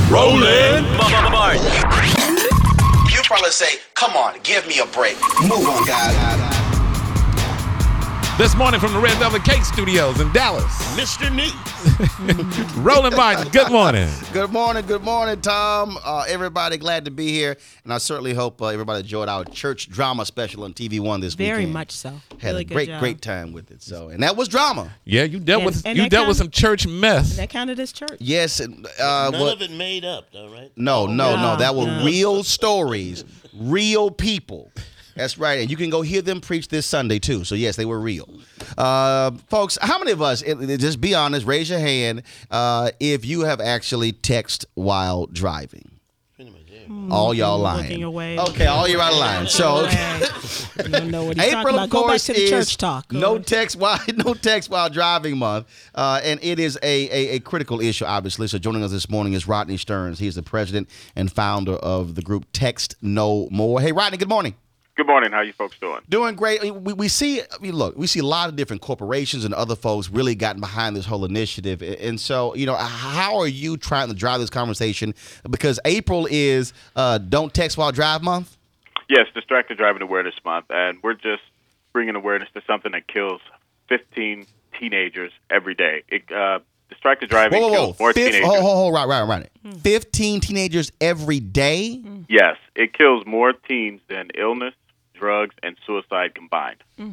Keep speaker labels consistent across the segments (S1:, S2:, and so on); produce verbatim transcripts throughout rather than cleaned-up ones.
S1: Roland Martin.
S2: You probably say, come on, give me a break. Move on, guys.
S3: This morning from the Red Velvet Cake Studios in Dallas,
S1: Mister Neat.
S3: Roland Martin, good morning.
S4: Good morning, good morning, Tom. Uh, everybody, glad to be here. And I certainly hope uh, everybody enjoyed our church drama special on T V one this
S5: Very
S4: weekend.
S5: much so.
S4: Had
S5: really
S4: a great,
S5: good
S4: great time with it. So, and that was drama.
S3: Yeah, you dealt
S5: And-
S3: with
S5: and
S3: you
S5: that
S3: dealt with
S5: kind-
S3: some church mess.
S5: That counted as church.
S4: Yes. and, Uh,
S1: None
S4: well,
S1: of it made up, though, right?
S4: no, no, no.
S5: No,
S4: That were
S5: no.
S4: real stories, real people. That's right. And you can go hear them preach this Sunday, too. So, yes, they were real. Uh, folks, how many of us, it- it- just be honest, raise your hand uh, if you have actually texted while driving.
S1: Pretty much, yeah.
S4: All y'all
S5: Looking
S4: lying.
S5: away.
S4: Okay, all you out of line. So, okay.
S5: You don't know what he's talking
S4: April,
S5: about.
S4: of
S5: Go back
S4: course,
S5: to the
S4: is
S5: church talk.
S4: no text while no text while driving month, uh, and it is a, a a critical issue, obviously. So joining us this morning is Rodney Stearns. He's the president and founder of the group Text No More. Hey, Rodney. Good morning.
S6: Good morning. How you folks doing?
S4: Doing great. I mean, We, we see, I mean, look, we see a lot of different corporations and other folks really gotten behind this whole initiative. And so, you know, how are you trying to drive this conversation? Because April is uh, Don't Text While Drive Month.
S6: Yes, Distracted Driving Awareness Month, and we're just bringing awareness to something that kills fifteen teenagers every day. It, uh, distracted driving
S4: Whoa, whoa, whoa.
S6: kills more
S4: Fif-
S6: teenagers.
S4: Hold, hold, hold, right, right, right. fifteen teenagers every day?
S6: Yes, it kills more teens than illness, drugs, and suicide combined. It's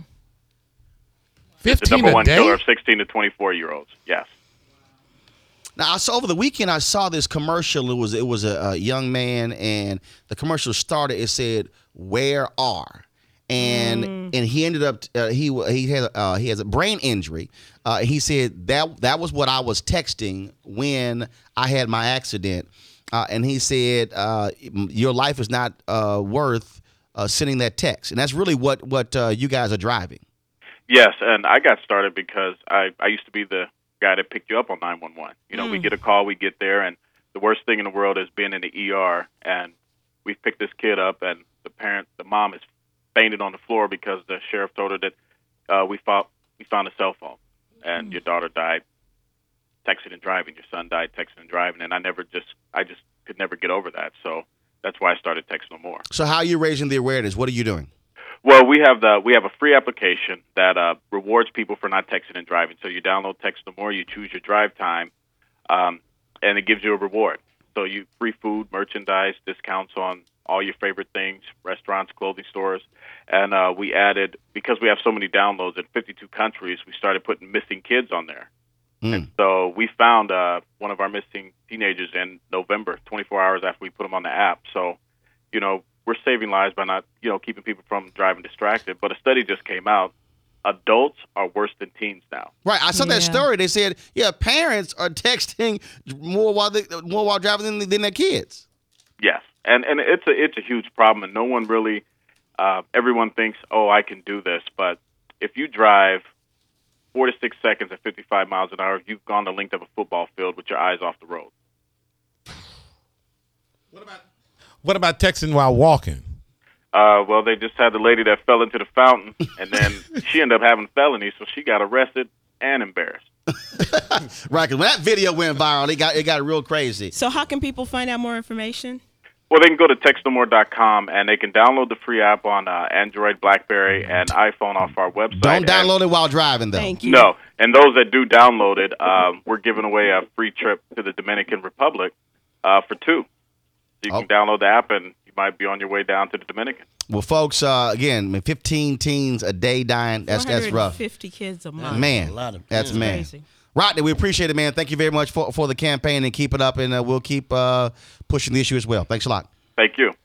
S6: the
S3: Fifteen
S6: number
S3: a
S6: one
S3: day.
S6: killer of sixteen to twenty-four year olds. Yes.
S4: Now, I saw over the weekend, I saw this commercial. It was it was a, a young man, and the commercial started. It said, "Where are?" And and he ended up uh, he he had uh, he has a brain injury. Uh, he said that that was what I was texting when I had my accident. Uh, and he said, uh, "Your life is not uh, worth uh, sending that text." And that's really what what uh, you guys are driving.
S6: Yes, and I got started because I, I used to be the guy that picked you up on nine one one. You know, we get a call, we get there, and the worst thing in the world is being in the E R, and we picked this kid up, and the parent, the mom is fainted on the floor because the sheriff told her that uh, we, found, we found a cell phone, and your daughter died texting and driving, your son died texting and driving, and I never just, I just could never get over that, so that's why I started Text No More.
S4: So how are you raising the awareness? What are you doing?
S6: Well, we have the we have a free application that uh, rewards people for not texting and driving. So you download Text No More, you choose your drive time, um, and it gives you a reward. So you free food, merchandise, discounts on all your favorite things, restaurants, clothing stores, and uh, we added, because we have so many downloads in fifty-two countries, we started putting missing kids on there.
S4: Mm.
S6: And so we found uh, one of our missing teenagers in November, twenty-four hours after we put them on the app. So, you know, we're saving lives by not, you know, keeping people from driving distracted. But a study just came out. Adults are worse than teens now.
S4: Right, I saw that
S5: Yeah.
S4: story. They said, yeah, parents are texting more while they, more while driving than, than their kids.
S6: Yes, and and it's a it's a huge problem, and no one really. Uh, everyone thinks, oh, I can do this, but if you drive four to six seconds at fifty-five miles an hour, you've gone the length of a football field with your eyes off the road.
S3: What about what about texting while walking?
S6: Uh, well, they just had the lady that fell into the fountain, and then she ended up having felonies, so she got arrested and embarrassed.
S4: Right, because when that video went viral, it got it got real crazy.
S5: So how can people find out more information?
S6: Well, they can go to text no more dot com, and they can download the free app on uh, Android, BlackBerry, and iPhone off our website.
S4: Don't download
S6: and,
S4: it while driving, though.
S5: Thank you.
S6: No, and those that do download it, um, we're giving away a free trip to the Dominican Republic uh, for two. So you
S4: Oh.
S6: can download the app, and you might be on your way down to the Dominican.
S4: Well, folks, uh, again, I mean, fifteen teens a day dying, that's that's rough.
S5: fifty kids a month.
S4: Man,
S1: A lot of-
S4: that's
S1: yeah.
S4: man.
S5: Crazy.
S4: Rodney, we appreciate it, man. Thank you very much for, for the campaign, and keep it up, and uh, we'll keep uh, pushing the issue as well. Thanks a lot.
S6: Thank you.